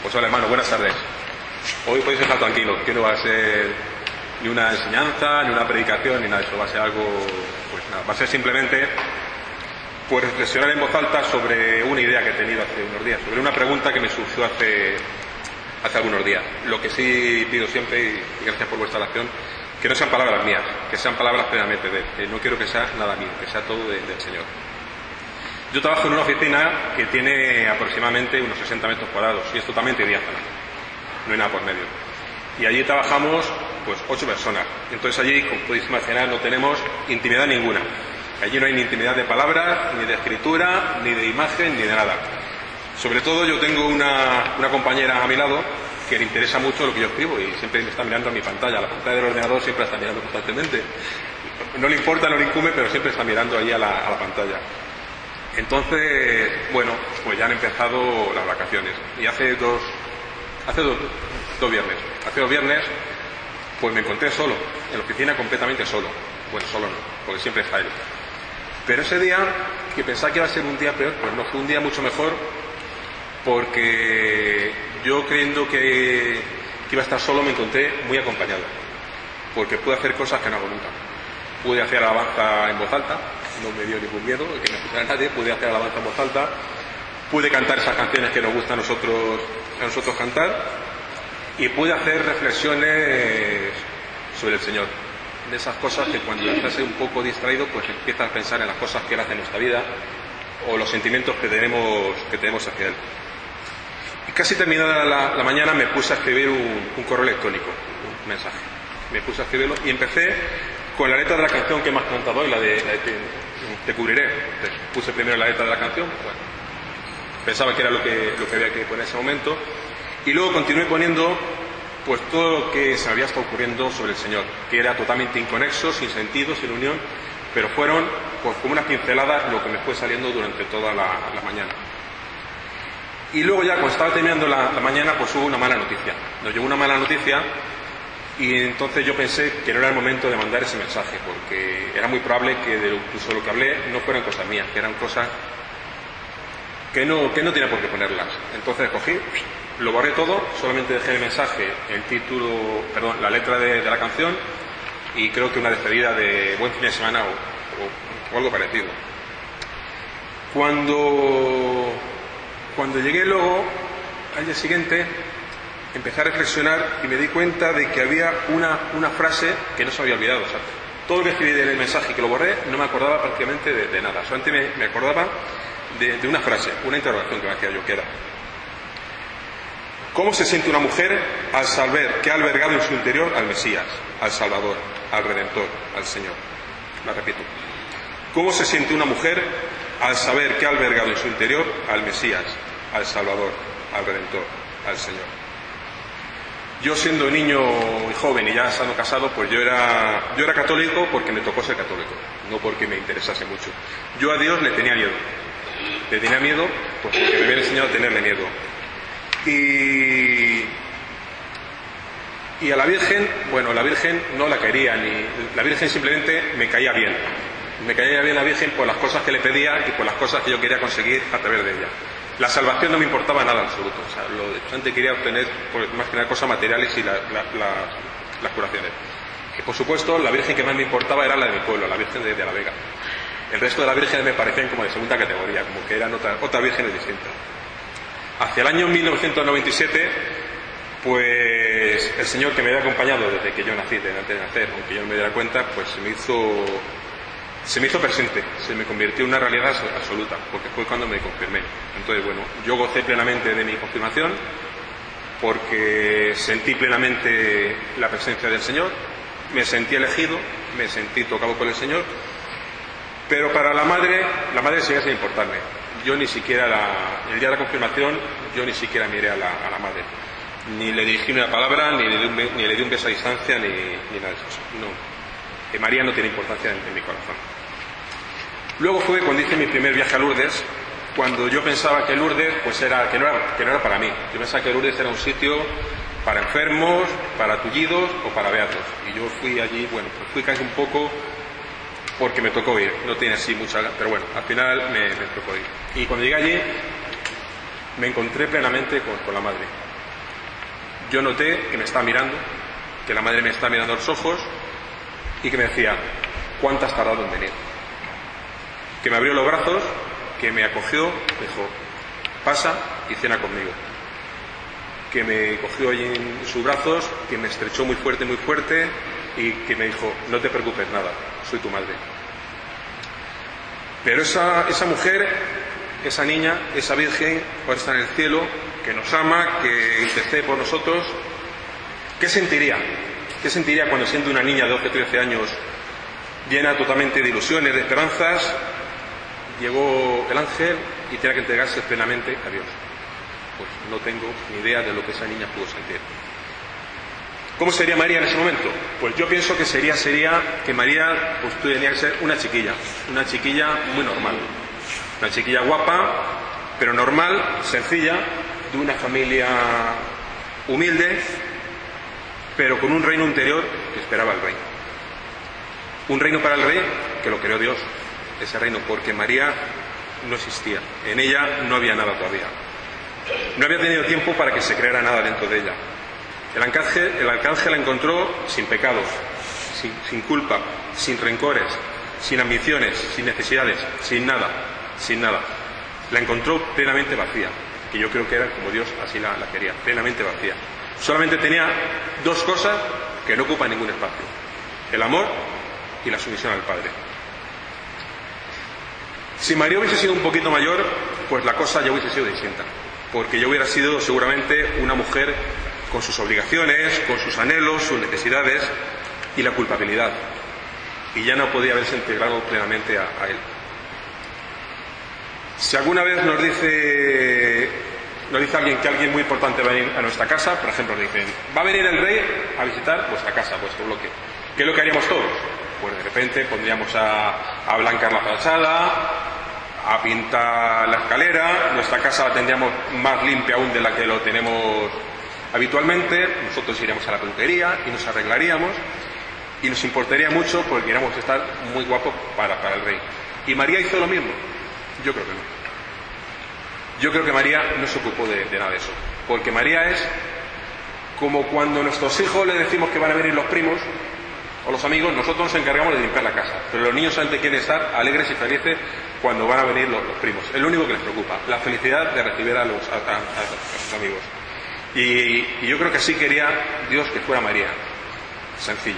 Pues hola hermano, buenas tardes. Hoy podéis estar tranquilos, que no va a ser ni una enseñanza, ni una predicación, ni nada de eso. Va a ser algo, pues nada, va a ser simplemente pues reflexionar en voz alta sobre una idea que he tenido hace unos días, sobre una pregunta que me surgió hace algunos días. Lo que sí pido siempre, y gracias por vuestra oración, que no sean palabras mías, que sean palabras plenamente de él, que no quiero que sea nada mío, que sea todo del Señor. Yo trabajo en una oficina que tiene aproximadamente unos 60 metros cuadrados y es totalmente diáfana, no hay nada por medio. Y allí trabajamos pues 8 personas. Entonces allí, como podéis imaginar, no tenemos intimidad ninguna. Allí no hay ni intimidad de palabras, ni de escritura, ni de imagen, ni de nada. Sobre todo yo tengo una compañera a mi lado que le interesa mucho lo que yo escribo y siempre me está mirando a mi pantalla. La pantalla del ordenador siempre la está mirando constantemente. No le importa, no le incumbe, pero siempre está mirando allí a la pantalla. Entonces, bueno, pues ya han empezado las vacaciones. Y hace dos viernes, pues me encontré solo, en la oficina completamente solo. Bueno, solo no, porque siempre está él. Pero ese día, que pensaba que iba a ser un día peor, pues no, fue un día mucho mejor, porque yo creyendo que iba a estar solo me encontré muy acompañado, porque pude hacer cosas que no hago nunca. Pude hacer alabanza en voz alta, no me dio ningún miedo que me escuchara nadie, pude hacer alabanza en voz alta, pude cantar esas canciones que nos gusta a nosotros cantar, y pude hacer reflexiones sobre el Señor. De esas cosas que cuando estás un poco distraído, pues empiezas a pensar en las cosas que Él hace en nuestra vida, o los sentimientos que tenemos hacia Él. Y casi terminada la mañana me puse a escribir un correo electrónico, un mensaje. Me puse a escribirlo y empecé con la letra de la canción que hemos cantado hoy, la de Te cubriré. Entonces, puse primero la letra de la canción, bueno, pensaba que era lo que había que poner en ese momento, y luego continué poniendo pues todo lo que se me había estado ocurriendo sobre el Señor, que era totalmente inconexo, sin sentido, sin unión, pero fueron pues como unas pinceladas lo que me fue saliendo durante toda la mañana. Y luego ya cuando estaba terminando la mañana, pues hubo una mala noticia. Nos llegó una mala noticia y entonces yo pensé que no era el momento de mandar ese mensaje, porque era muy probable que incluso lo que hablé no fueran cosas mías, que eran cosas que no tenía por qué ponerlas. Entonces cogí, lo borré todo, solamente dejé el mensaje, el título, perdón, la letra de la canción y creo que una despedida de buen fin de semana o algo parecido. Cuando llegué luego, al día siguiente, empecé a reflexionar y me di cuenta de que había una frase que no se había olvidado. O sea, todo lo que escribí en el mensaje que lo borré no me acordaba prácticamente de nada. Solamente me acordaba de una frase, una interrogación que me hacía yo, que era: ¿cómo se siente una mujer al saber que ha albergado en su interior al Mesías, al Salvador, al Redentor, al Señor? La repito. ¿Cómo se siente una mujer al saber que ha albergado en su interior al Mesías, al Salvador, al Redentor, al Señor? Yo siendo niño y joven y ya estando casado, pues yo era católico porque me tocó ser católico, no porque me interesase mucho. Yo a Dios le tenía miedo. Le tenía miedo pues porque me habían enseñado a tenerle miedo. Y a la Virgen, bueno, la Virgen no la quería, la Virgen simplemente me caía bien. Me caía bien la Virgen por las cosas que le pedía y por las cosas que yo quería conseguir a través de ella. La salvación no me importaba nada en absoluto. O sea, lo importante quería obtener, pues, más que nada, cosas materiales y las curaciones. Y por supuesto, la Virgen que más me importaba era la de mi pueblo, la Virgen de la Vega. El resto de las vírgenes me parecían como de segunda categoría, como que eran otras vírgenes distintas. Hacia el año 1997, pues el Señor que me había acompañado desde que yo nací, antes de nacer, aunque yo no me diera cuenta, pues se me hizo presente, se me convirtió en una realidad absoluta, porque fue cuando me confirmé. Entonces, bueno, yo gocé plenamente de mi confirmación, porque sentí plenamente la presencia del Señor, me sentí elegido, me sentí tocado por el Señor, pero para la madre seguía sin importarme. Yo ni siquiera, el día de la confirmación, yo ni siquiera miré a la madre. Ni le dirigí una palabra, ni le di un beso a distancia, ni nada de eso. No. Que María no tiene importancia en mi corazón. Luego fue cuando hice mi primer viaje a Lourdes, cuando yo pensaba que Lourdes pues que no era para mí. Yo pensaba que Lourdes era un sitio para enfermos, para tullidos o para beatos. Y yo fui allí, bueno, pues fui casi un poco porque me tocó ir. No tiene así mucha, pero bueno, al final me tocó ir. Y cuando llegué allí me encontré plenamente con la madre. yo noté que me estaba mirando, que la madre me estaba mirando a los ojos y que me decía, ¿cuánto has tardado en venir? Que me abrió los brazos, que me acogió, me dijo, pasa y cena conmigo. Que me cogió allí en sus brazos, que me estrechó muy fuerte y que me dijo, no te preocupes nada, soy tu madre. Pero esa mujer, esa niña, esa virgen, ahora está en el cielo, que nos ama, que intercede por nosotros. ¿Qué sentiría? ¿Qué sentiría cuando siente una niña de 12 o 13 años llena totalmente de ilusiones, de esperanzas? Llegó el ángel y tenía que entregarse plenamente a Dios. Pues no tengo ni idea de lo que esa niña pudo sentir. ¿Cómo sería María en ese momento? Pues yo pienso que sería que María pues tenía que ser una chiquilla muy normal, una chiquilla guapa, pero normal, sencilla, de una familia humilde, pero con un reino interior que esperaba el rey. Un reino para el rey que lo creó Dios, ese reino, porque María no existía, en ella no había nada todavía. No había tenido tiempo para que se creara nada dentro de ella. El arcángel la encontró sin pecados, sin culpa, sin rencores, sin ambiciones, sin necesidades, sin nada. La encontró plenamente vacía, que yo creo que era como Dios así la quería, plenamente vacía. Solamente tenía dos cosas que no ocupan ningún espacio: el amor y la sumisión al Padre. Si María hubiese sido un poquito mayor, pues la cosa ya hubiese sido distinta, porque yo hubiera sido seguramente una mujer con sus obligaciones, con sus anhelos, sus necesidades y la culpabilidad, y ya no podía haberse integrado plenamente a él. Si alguna vez nos dice alguien que alguien muy importante va a venir a nuestra casa, por ejemplo, nos dicen, va a venir el rey a visitar vuestra casa, vuestro bloque, ¿qué es lo que haríamos todos? Pues de repente pondríamos a blanquear la fachada, a pintar la escalera, nuestra casa la tendríamos más limpia aún de la que lo tenemos habitualmente, nosotros iríamos a la peluquería y nos arreglaríamos y nos importaría mucho porque queríamos estar muy guapos para el rey. ¿Y María hizo lo mismo? Yo creo que no. Yo creo que María no se ocupó de nada de eso, porque María es como cuando a nuestros hijos les decimos que van a venir los primos o los amigos, nosotros nos encargamos de limpiar la casa, pero los niños solamente quieren estar alegres y felices cuando van a venir los primos. Es lo único que les preocupa, la felicidad de recibir a sus amigos. Y yo creo que así quería Dios que fuera María, sencillo.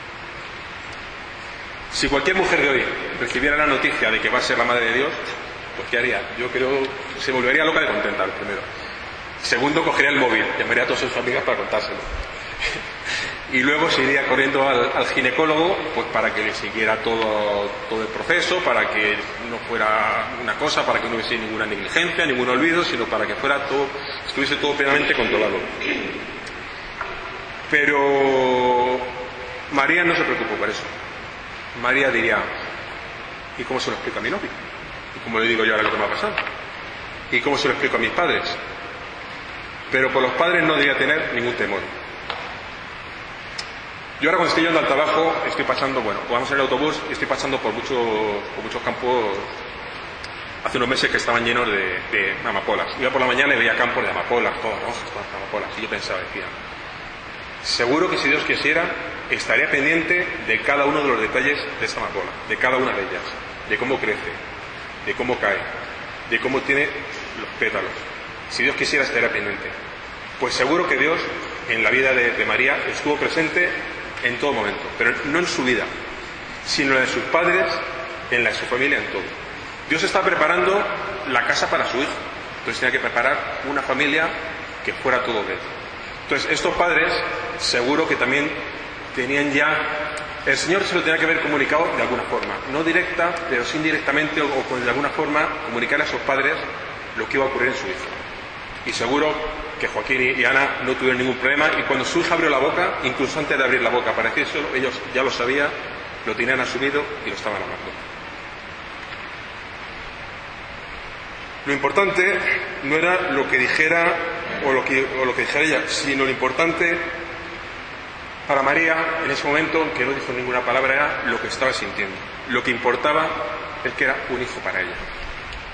Si cualquier mujer de hoy recibiera la noticia de que va a ser la madre de Dios, pues ¿qué haría? Yo creo que se volvería loca de contenta, lo primero. Segundo, cogería el móvil, llamaría a todas sus amigas para contárselo. Y luego se iría corriendo al ginecólogo, pues para que le siguiera todo el proceso, para que no fuera una cosa, para que no hubiese ninguna negligencia, ningún olvido, sino para que fuera todo, estuviese todo plenamente controlado. Pero María no se preocupó por eso. María diría, ¿y cómo se lo explico a mi novio? ¿Y cómo le digo yo ahora lo que me ha pasado? ¿Y cómo se lo explico a mis padres? Pero por los padres no debía tener ningún temor. Yo ahora cuando estoy yendo al trabajo, estoy pasando, vamos en el autobús y estoy pasando por muchos campos, hace unos meses que estaban llenos de amapolas. Iba por la mañana y veía campos de amapolas, todas rojas, todas amapolas. Y yo pensaba, decía, seguro que si Dios quisiera, estaría pendiente de cada uno de los detalles de esta amapola, de cada una de ellas, de cómo crece, de cómo cae, de cómo tiene los pétalos. Si Dios quisiera, estaría pendiente. Pues seguro que Dios, en la vida de María, estuvo presente en todo momento, pero no en su vida, sino en la de sus padres, en la de su familia, en todo. Dios está preparando la casa para su hijo, entonces tenía que preparar una familia que fuera todo de él. Entonces estos padres seguro que también tenían ya, el Señor se lo tenía que haber comunicado de alguna forma, no directa, pero sí indirectamente o de alguna forma comunicarle a sus padres lo que iba a ocurrir en su hijo. Y seguro que Joaquín y Ana no tuvieron ningún problema, y cuando su hija abrió la boca, incluso antes de abrir la boca para decírselo, ellos ya lo sabían, lo tenían asumido y lo estaban amando. Lo importante no era lo que dijera o lo que dijera ella, sino lo importante para María en ese momento, que no dijo ninguna palabra, era lo que estaba sintiendo. Lo que importaba es que era un hijo para ella.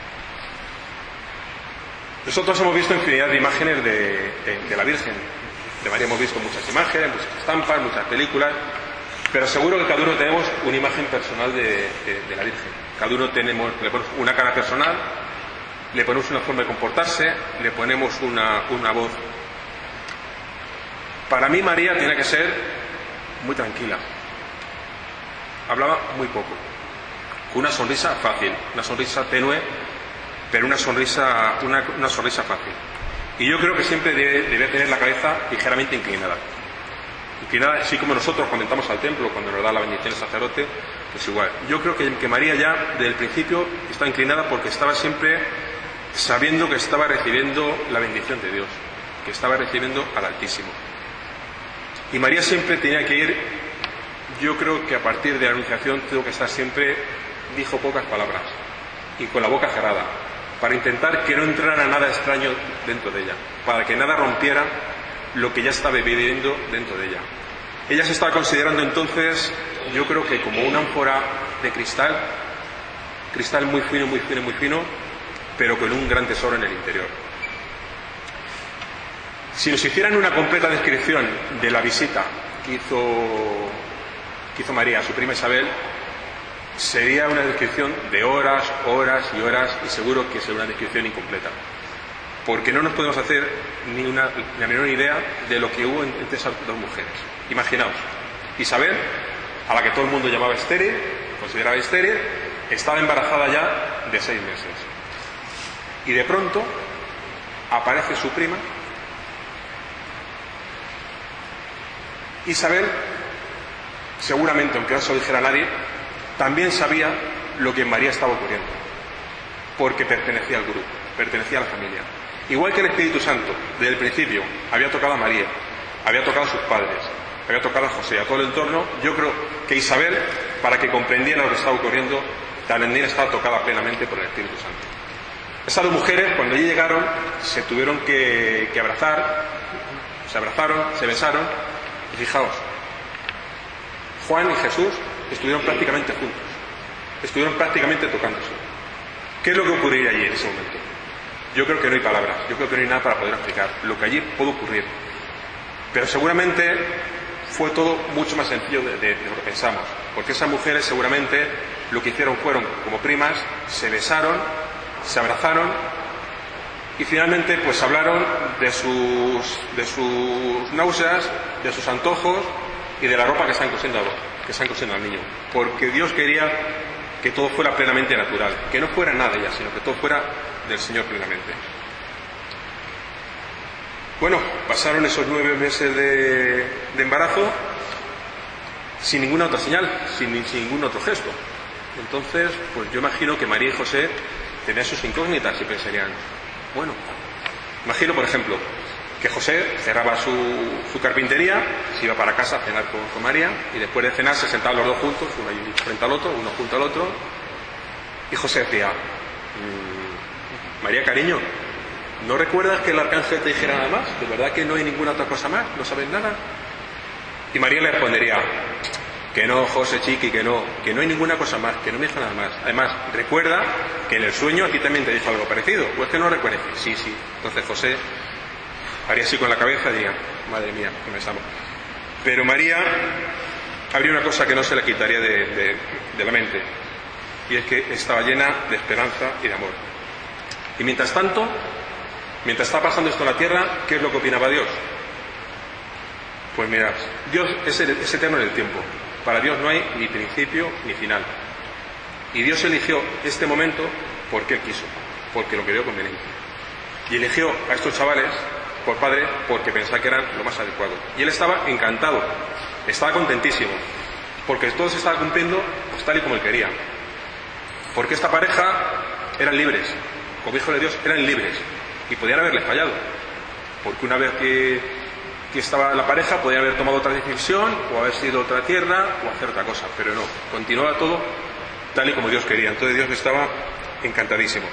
Nosotros hemos visto infinidad de imágenes de la Virgen. De María hemos visto muchas imágenes, muchas estampas, muchas películas, pero seguro que cada uno tenemos una imagen personal de la Virgen. Cada uno le ponemos una cara personal, le ponemos una forma de comportarse, le ponemos una voz. Para mí María tiene que ser muy tranquila. Hablaba muy poco, con una sonrisa fácil, una sonrisa tenue, pero una sonrisa fácil. Y yo creo que siempre debe tener la cabeza ligeramente inclinada. Inclinada, así como nosotros cuando entramos al templo, cuando nos da la bendición el sacerdote, pues igual. Yo creo que María ya, desde el principio, está inclinada porque estaba siempre sabiendo que estaba recibiendo la bendición de Dios, que estaba recibiendo al Altísimo. Y María siempre tenía que ir, yo creo que a partir de la Anunciación tuvo que estar siempre, dijo pocas palabras, y con la boca cerrada, para intentar que no entrara nada extraño dentro de ella, para que nada rompiera lo que ya estaba viviendo dentro de ella. Ella se estaba considerando entonces, yo creo que como una ánfora de cristal muy fino, muy fino, muy fino, pero con un gran tesoro en el interior. Si nos hicieran una completa descripción de la visita que hizo María a su prima Isabel, sería una descripción de horas, horas y horas, y seguro que sería una descripción incompleta. Porque no nos podemos hacer ni la menor idea de lo que hubo entre esas dos mujeres. Imaginaos, Isabel, a la que todo el mundo llamaba estéril, consideraba estéril, estaba embarazada ya de 6 meses. Y de pronto aparece su prima. Isabel, seguramente, aunque no se lo dijera a nadie, también sabía lo que en María estaba ocurriendo, porque pertenecía al grupo, pertenecía a la familia. Igual que el Espíritu Santo, desde el principio, había tocado a María, había tocado a sus padres, había tocado a José, a todo el entorno, yo creo que Isabel, para que comprendiera lo que estaba ocurriendo, también estaba tocada plenamente por el Espíritu Santo. Esas dos mujeres, cuando allí llegaron, se tuvieron que abrazar, se abrazaron, se besaron, y fijaos, Juan y Jesús estuvieron prácticamente juntos, estuvieron prácticamente tocándose. ¿Qué es lo que ocurriría allí en ese momento? Yo creo que no hay palabras, yo creo que no hay nada para poder explicar lo que allí pudo ocurrir. Pero seguramente fue todo mucho más sencillo de lo que pensamos, porque esas mujeres seguramente lo que hicieron fueron, como primas, se besaron, se abrazaron y finalmente pues hablaron de sus náuseas, de sus antojos y de la ropa que están cosiendo al niño, porque Dios quería que todo fuera plenamente natural, que no fuera nada de ella, sino que todo fuera del Señor plenamente. Bueno, pasaron esos 9 meses de embarazo sin ninguna otra señal, sin ningún otro gesto. Entonces, pues yo imagino que María y José tenían sus incógnitas y pensarían, bueno, imagino, por ejemplo, que José cerraba su carpintería, se iba para casa a cenar con María, y después de cenar se sentaban los dos juntos, uno ahí frente al otro, uno junto al otro, y José decía, María, cariño, ¿no recuerdas que el arcángel te dijera nada más? ¿De verdad que no hay ninguna otra cosa más? ¿No sabes nada? Y María le respondería, que no, José, chiqui, que no hay ninguna cosa más, que no me dijo nada más. Además, recuerda que en el sueño a ti también te dijo algo parecido. ¿O es que no recuerdas? Sí. Entonces José haría así con la cabeza y diría, madre mía, que me estamos. Pero María habría una cosa que no se le quitaría de la mente, y es que estaba llena de esperanza y de amor. Y mientras tanto, mientras está pasando esto en la tierra, ¿qué es lo que opinaba Dios? Pues mirad, Dios es eterno en el tiempo. Para Dios no hay ni principio ni final. Y Dios eligió este momento porque Él quiso, porque lo creyó conveniente. Y eligió a estos chavales por padre porque pensaba que eran lo más adecuado. Y Él estaba encantado, estaba contentísimo, porque todo se estaba cumpliendo pues, tal y como Él quería. Porque esta pareja eran libres, como hijo de Dios eran libres, y podían haberle fallado. Porque una vez que estaba la pareja, podía haber tomado otra decisión, o haber sido otra tierra, o hacer otra cosa, pero no, continuaba todo tal y como Dios quería. Entonces Dios estaba encantadísimo.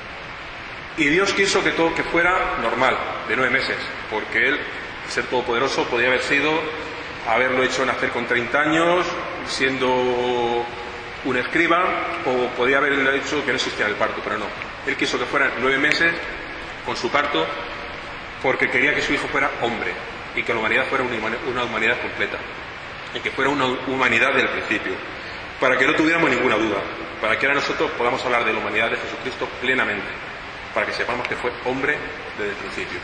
Y Dios quiso que todo que fuera normal, de 9 meses, porque Él, ser todopoderoso, podía haberlo hecho nacer con 30 años, siendo un escriba, o podía haberlo hecho que no existiera el parto, pero no. Él quiso que fueran 9 meses con su parto, porque quería que su hijo fuera hombre, y que la humanidad fuera una humanidad completa, y que fuera una humanidad del principio, para que no tuviéramos ninguna duda, para que ahora nosotros podamos hablar de la humanidad de Jesucristo plenamente, para que sepamos que fue hombre desde el principio.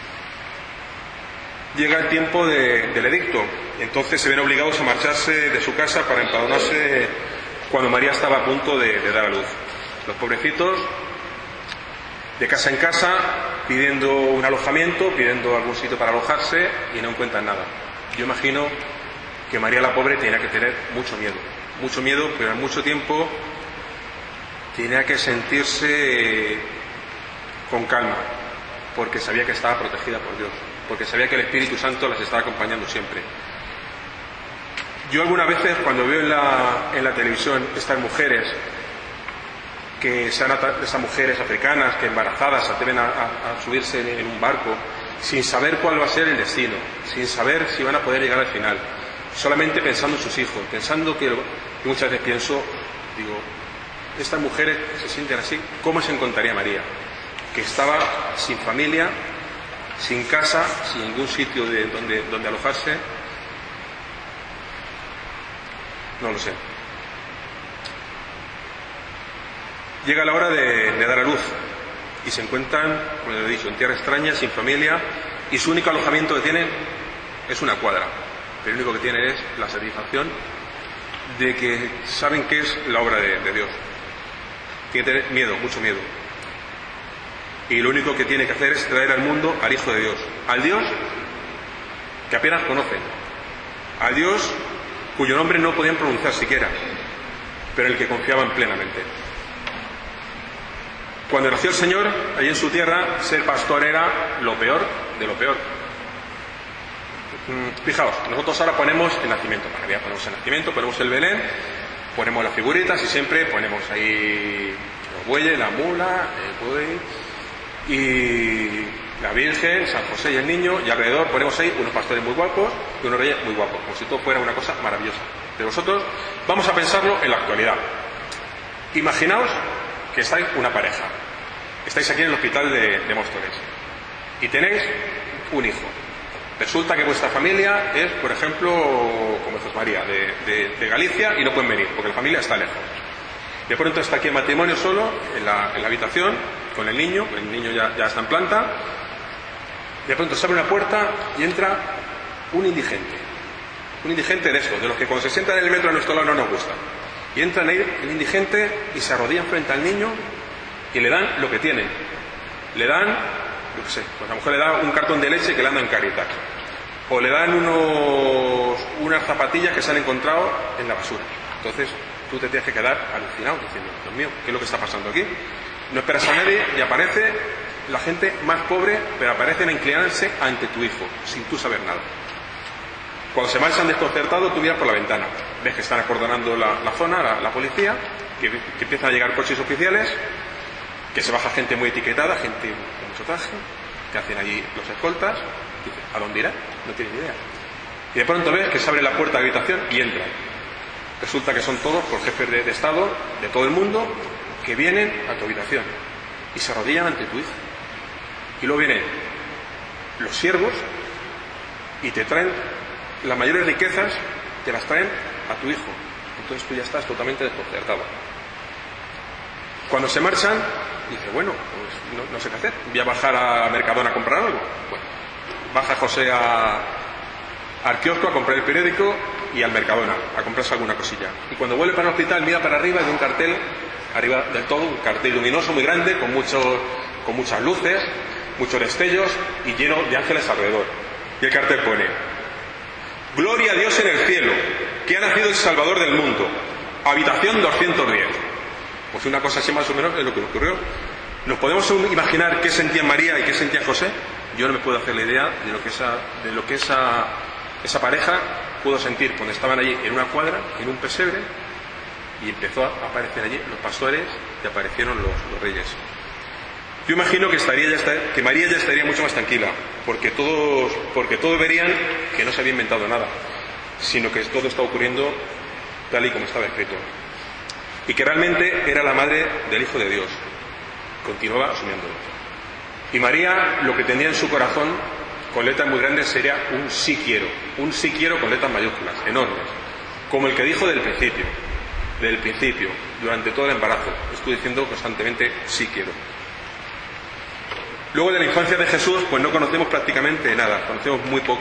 Llega el tiempo del edicto, y entonces se ven obligados a marcharse de su casa para empadronarse cuando María estaba a punto de dar a luz. Los pobrecitos, de casa en casa, pidiendo un alojamiento, pidiendo algún sitio para alojarse, y no encuentran nada. Yo imagino que María la pobre tenía que tener mucho miedo, pero al mucho tiempo tenía que sentirse con calma, porque sabía que estaba protegida por Dios, porque sabía que el Espíritu Santo las estaba acompañando siempre. Yo algunas veces, cuando veo en la televisión estas mujeres, esas mujeres africanas que embarazadas se atreven a subirse en un barco sin saber cuál va a ser el destino, sin saber si van a poder llegar al final, solamente pensando en sus hijos, pensando que muchas veces pienso, digo, estas mujeres que se sienten así, ¿cómo se encontraría María? Que estaba sin familia, sin casa, sin ningún sitio donde alojarse. No lo sé. Llega la hora de dar a luz y se encuentran, como he dicho, en tierra extraña, sin familia, y su único alojamiento que tienen es una cuadra. Pero lo único que tienen es la satisfacción de que saben que es la obra de Dios. Tiene que tener miedo, mucho miedo. Y lo único que tiene que hacer es traer al mundo al Hijo de Dios. Al Dios que apenas conocen. Al Dios cuyo nombre no podían pronunciar siquiera, pero en el que confiaban plenamente. Cuando nació el Señor, allí en su tierra, ser pastor era lo peor de lo peor. Fijaos, nosotros ahora ponemos el nacimiento. María, ponemos el nacimiento, ponemos el Belén, ponemos las figuritas y siempre ponemos ahí los bueyes, la mula, el buey y la Virgen, San José y el niño, y alrededor ponemos ahí unos pastores muy guapos y unos reyes muy guapos, como si todo fuera una cosa maravillosa. Pero vosotros vamos a pensarlo en la actualidad. Imaginaos que estáis una pareja, estáis aquí en el hospital de Móstoles y tenéis un hijo. Resulta que vuestra familia es, por ejemplo, como Jesús María, de Galicia, y no pueden venir porque la familia está lejos. De pronto está aquí el matrimonio solo en la habitación con el niño ya está en planta. De pronto se abre una puerta y entra un indigente de estos, de los que cuando se sientan en el metro a nuestro lado no nos gusta. Y entra el indigente y se arrodillan frente al niño y le dan lo que tienen. Le dan, yo qué sé, pues a lo mejor le dan un cartón de leche que le andan en Caritas. O le dan unas zapatillas que se han encontrado en la basura. Entonces tú te tienes que quedar alucinado diciendo, Dios mío, ¿qué es lo que está pasando aquí? No esperas a nadie y aparece la gente más pobre, pero aparecen a inclinarse ante tu hijo, sin tú saber nada. Cuando se marchan desconcertados, tú miras por la ventana. Ves que están acordonando la zona, la policía, que empiezan a llegar coches oficiales, que se baja gente muy etiquetada, gente con mucho traje, que hacen allí los escoltas. Dices, ¿a dónde irá? No tienes ni idea. Y de pronto ves que se abre la puerta de la habitación y entran. Resulta que son todos por jefes de Estado de todo el mundo que vienen a tu habitación y se arrodillan ante tu hijo. Y luego vienen los siervos y te traen las mayores riquezas, te las traen a tu hijo. Entonces tú ya estás totalmente desconcertado. Cuando se marchan, dice, bueno, pues no sé qué hacer. Voy a bajar a Mercadona a comprar algo. Bueno, baja José al kiosco a comprar el periódico y al Mercadona a comprarse alguna cosilla. Y cuando vuelve para el hospital mira para arriba y ve un cartel, arriba del todo, un cartel luminoso muy grande con muchas luces, muchos destellos y lleno de ángeles alrededor. Y el cartel pone: Gloria a Dios en el cielo, que ha nacido el Salvador del mundo, habitación 210. Pues una cosa así más o menos es lo que ocurrió. ¿Nos podemos imaginar qué sentía María y qué sentía José? Yo no me puedo hacer la idea de lo que esa pareja pudo sentir cuando estaban allí en una cuadra, en un pesebre, y empezó a aparecer allí los pastores y aparecieron los reyes. Yo imagino que María ya estaría mucho más tranquila, porque todos verían que no se había inventado nada, sino que todo estaba ocurriendo tal y como estaba escrito. Y que realmente era la madre del Hijo de Dios. Continuaba asumiéndolo. Y María lo que tenía en su corazón, con letras muy grandes sería un sí quiero con letras mayúsculas, enormes, como el que dijo del principio, durante todo el embarazo, estuvo diciendo constantemente sí quiero. Luego de la infancia de Jesús, pues no conocemos prácticamente nada, conocemos muy poco.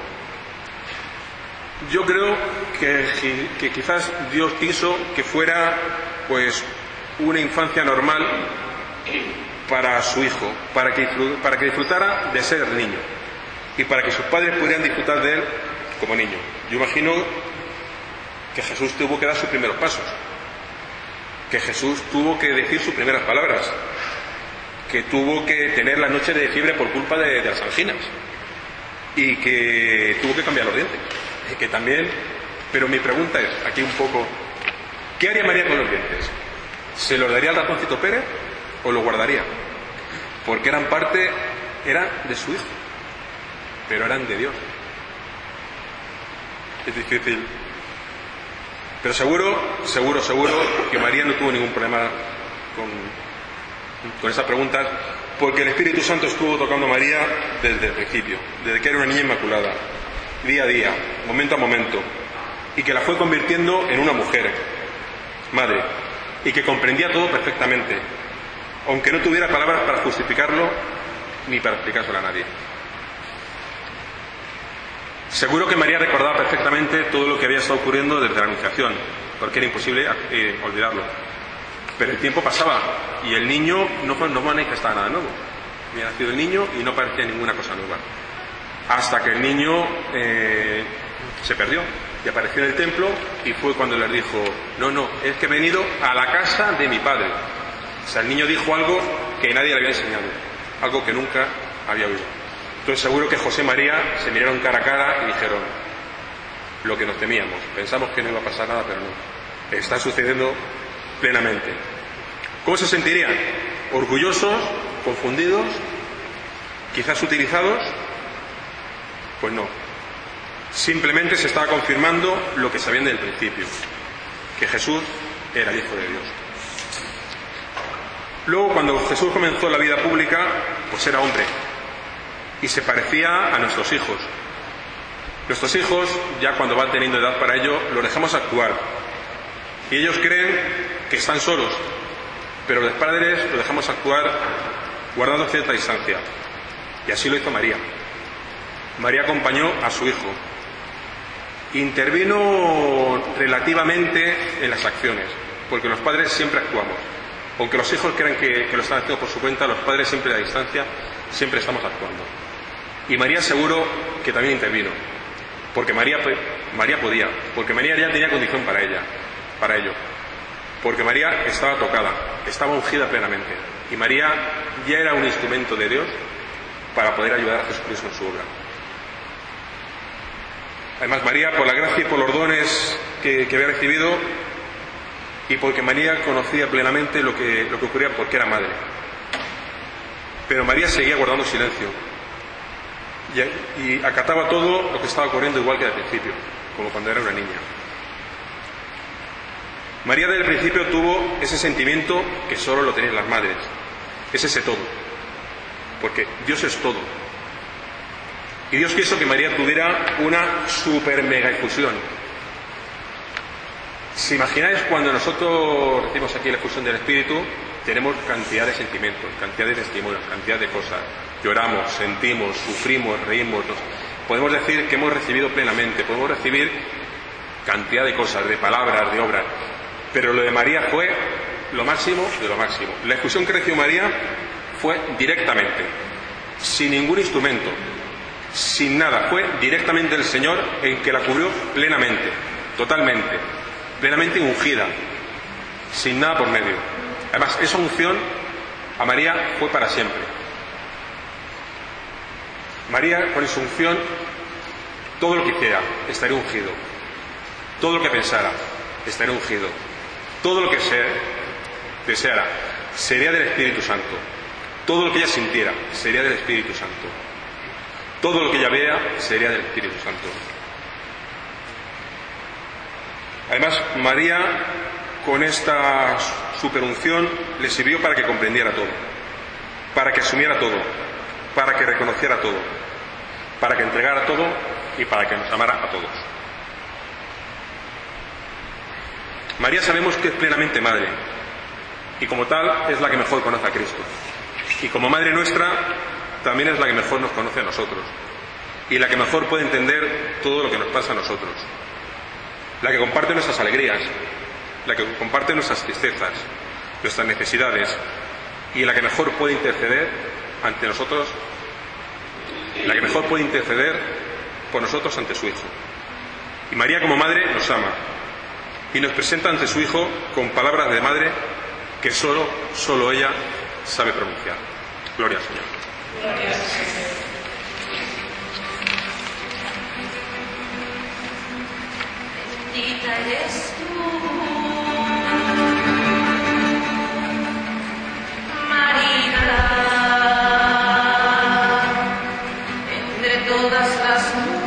Yo creo que quizás Dios quiso que fuera pues una infancia normal para su hijo, para que disfrutara de ser niño y para que sus padres pudieran disfrutar de él como niño. Yo imagino que Jesús tuvo que dar sus primeros pasos, que Jesús tuvo que decir sus primeras palabras, que tuvo que tener la noche de fiebre por culpa de las anginas y que tuvo que cambiar los dientes, que también. Pero mi pregunta es, aquí un poco, ¿qué haría María con los dientes? ¿Se los daría al ratoncito Pérez o los guardaría? Porque eran de su hijo, pero eran de Dios. Es difícil. Pero seguro que María no tuvo ningún problema con esas preguntas, porque el Espíritu Santo estuvo tocando a María desde el principio, desde que era una niña inmaculada, día a día, momento a momento, y que la fue convirtiendo en una mujer, madre, y que comprendía todo perfectamente, aunque no tuviera palabras para justificarlo ni para explicárselo a nadie. Seguro que María recordaba perfectamente todo lo que había estado ocurriendo desde la Anunciación, porque era imposible olvidarlo. Pero el tiempo pasaba y el niño no manifestaba nada nuevo. Había nacido el niño y no parecía ninguna cosa nueva. Hasta que el niño se perdió y apareció en el templo, y fue cuando les dijo: no, es que he venido a la casa de mi padre. O sea, el niño dijo algo que nadie le había enseñado, algo que nunca había oído. Entonces seguro que José y María se miraron cara a cara y dijeron lo que nos temíamos. Pensamos que no iba a pasar nada, pero no. Está sucediendo plenamente. ¿Cómo se sentirían? ¿Orgullosos? ¿Confundidos? ¿Quizás utilizados? Pues no. Simplemente se estaba confirmando lo que sabían desde el principio, que Jesús era el Hijo de Dios. Luego, cuando Jesús comenzó la vida pública, pues era hombre y se parecía a nuestros hijos. Nuestros hijos, ya cuando van teniendo edad para ello, los dejamos actuar y ellos creen que están solos, pero los padres los dejamos actuar guardando cierta distancia, y así lo hizo María. María acompañó a su hijo, intervino relativamente en las acciones, porque los padres siempre actuamos. Aunque los hijos crean que lo están haciendo por su cuenta, los padres siempre a distancia, siempre estamos actuando. Y María seguro que también intervino, porque María podía, porque María ya tenía condición para ello, porque María estaba tocada, estaba ungida plenamente, y María ya era un instrumento de Dios para poder ayudar a Jesucristo en su obra. Además, María, por la gracia y por los dones que había recibido, y porque María conocía plenamente lo que ocurría, porque era madre. Pero María seguía guardando silencio y acataba todo lo que estaba ocurriendo igual que al principio, como cuando era una niña. María desde el principio tuvo ese sentimiento que solo lo tenían las madres, es ese todo, porque Dios es todo. Y Dios quiso que María tuviera una super mega efusión. Si imagináis, cuando nosotros recibimos aquí la efusión del Espíritu, tenemos cantidad de sentimientos, cantidad de testimonios, cantidad de cosas. Lloramos, sentimos, sufrimos, reímos. Podemos decir que hemos recibido plenamente, podemos recibir cantidad de cosas, de palabras, de obras. Pero lo de María fue lo máximo de lo máximo. La efusión que recibió María fue directamente, sin ningún instrumento, sin nada. Fue directamente el Señor en que la cubrió plenamente, totalmente, plenamente ungida, sin nada por medio. Además, esa unción a María fue para siempre. María, con esa unción, todo lo que hiciera estaría ungido, todo lo que pensara estaría ungido, todo lo que deseara sería del Espíritu Santo, todo lo que ella sintiera sería del Espíritu Santo, todo lo que ella vea sería del Espíritu Santo. Además, María, con esta superunción, le sirvió para que comprendiera todo, para que asumiera todo, para que reconociera todo. para que entregara todo y para que nos amara a todos. María sabemos que es plenamente madre, y como tal es la que mejor conoce a Cristo. Y como madre nuestra, también es la que mejor nos conoce a nosotros, y la que mejor puede entender todo lo que nos pasa a nosotros. La que comparte nuestras alegrías, la que comparte nuestras tristezas, nuestras necesidades, y la que mejor puede interceder ante nosotros, la que mejor puede interceder por nosotros ante su Hijo. Y María como madre nos ama y nos presenta ante su Hijo con palabras de madre que solo ella sabe pronunciar. Gloria al Señor. Gloria al Señor. Bendita eres tú, María, entre todas las mujeres.